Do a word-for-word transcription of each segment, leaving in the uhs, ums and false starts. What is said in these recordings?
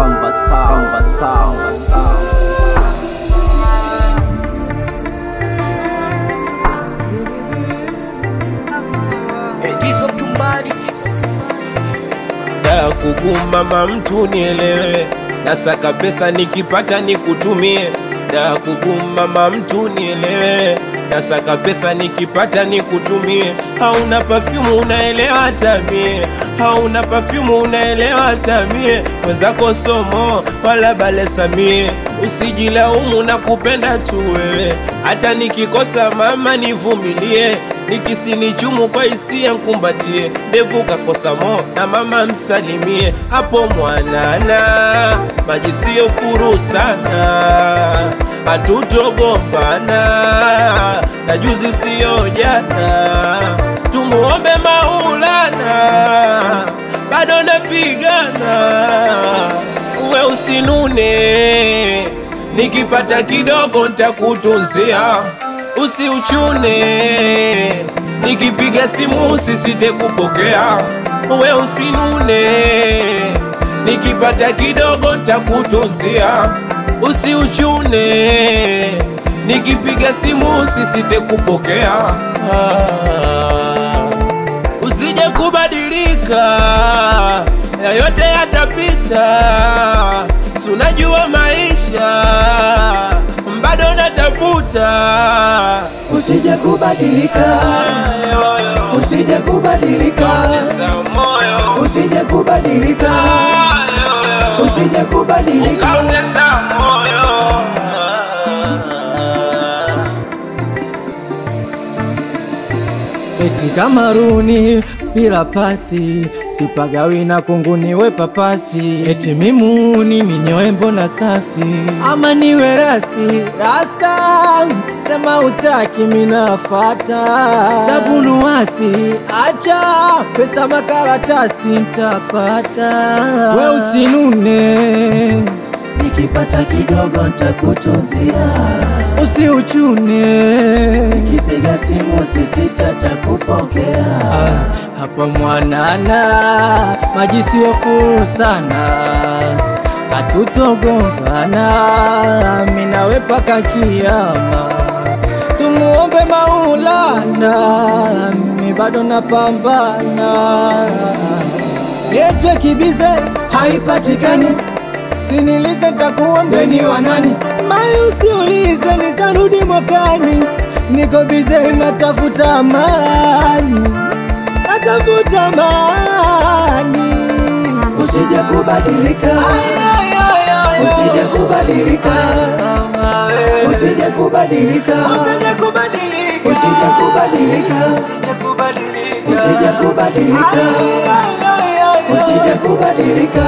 Canva Sound, Canva Sound, Canva Sound. Da kuguma mama mtu nielewe, nasaka pesa nikipata nikutumie. Da kuguma mama mtu nielewe, nasaka pesa nikipata nikutumie. Hauna perfume unaelewa tamie, hauna perfume unaelewa tamie. Mwenzako somo wala balesamie, usijilaumu na kupenda tu wewe. Hata nikikosa mama nivumilie, nikisini chumu kwa hisia nkumbatie. Ndevu kakosa mo na mama msalimie. Hapo mwanana maji sio furu sana, hatutogombana na juzi sio jana. Tumuombe Maulana, bado napigana. Uwe usinune, nikipata kidogo nitakutunzia. Usiuchune, nikipiga simu usisite kupokea. Uwe usinune, nikipata kidogo nitakutunzia. Usiuchune, nikipiga simu usisite kupokea. ah. Usije kubadilika, ya yote yatapita. Sunajua maisha bado natafuta. Usije kubadilika, usije kubadilika, usije kubadilika, usije kubadilika. Eti Kamaruni bila pasi, sipagawi na kunguni we papasi. Eti mimuni minyoe mbona safi, ama niwe rasi rasta. Sema utaki minafata, sabunu wasi acha pesa makaratasi ntapata. We usinune, nikipata kidogo ntakutunzia. Usiuchune, nikipiga simu sisita takupokea. ah, Hapa mwanana maji sio furu sana, hatutogombana minawe paka kiyama. Tumuombe Maulana, mi bado napambana. Yete kibize haipatikani, sinilize takuwa mbeni wa nani. Mayu usiulize nitarudi mwakani, niko bize natafuta amani, natafuta amani. Usije kubadilika, usije kubadilika, usije kubadilika, usije kubadilika, usije kubadilika, usije kubadilika, usije kubadilika.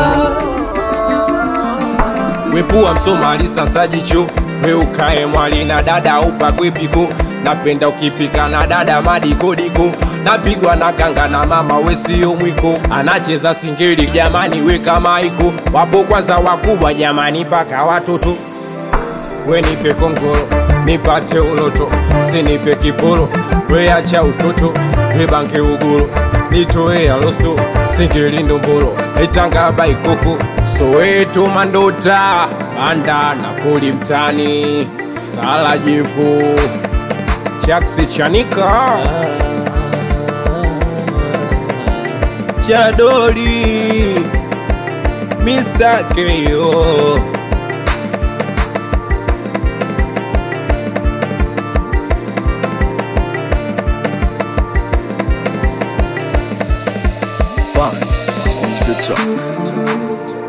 Wepuwa msomali sasa jicho, we ukae mwali na dada upakwe piko. Napenda ukipika na dada madikodiko, napigwa na kanga na mama we sio mwiko. Anacheza singeli jamani we kama iko, wapo kwanza wakubwa jamani paka watoto. We nipe kongoro, nipate uloto, sinipe kipolo. We acha utoto, we banke uguro, nitoe alosto, singeli ndombolo. Etanga baikoko, Soweto Mandota, Banda Napoli mtani, Sala Jivu, Chaksi Chanika, Chadoli, Mister K O. Fans on the track.